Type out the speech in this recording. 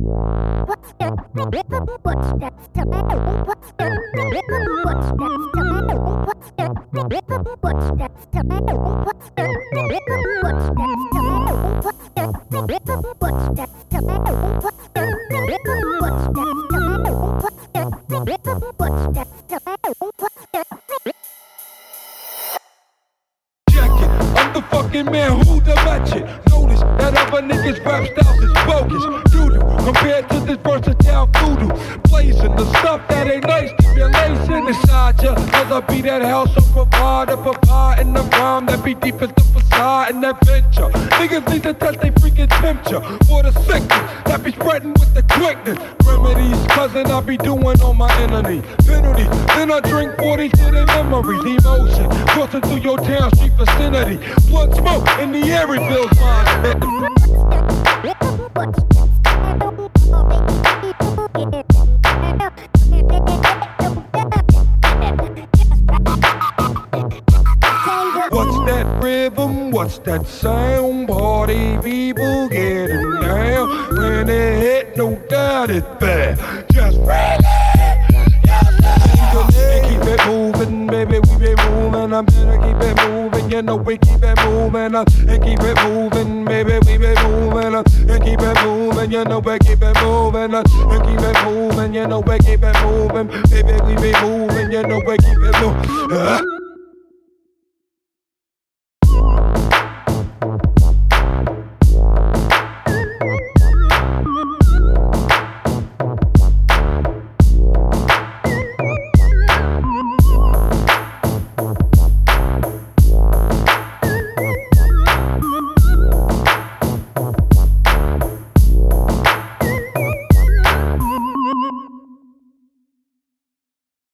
I'm the fucking man who the match it. Notice that other niggas rap styles is bogus. Doo-doo compared to this versatile voodoo. Blazing the stuff that ain't nice. Stimulation inside ya. Cause I be that house of provider. Provide in the rhyme that be deep as the facade and that venture. Niggas need to test they freaking temperature. For the sickness that be spreading with the quickness. Remedies, cousin, I be doing on my enemy. Penalty, then I drink 40 to their memories. Emotion, crossing through your town street vicinity. Blood smoke in the air, it feels fine. What's that rhythm? What's that sound? Party people getting down. When it hit, no doubt it's bad. Just bring it. And keep it moving, baby, we be moving. I better keep it moving, you know we keep it moving. And keep it moving, baby, we be moving. And keep it moving, you know we keep it moving. And keep it moving, you know we keep it moving. Baby, we be moving, you know we keep it moving.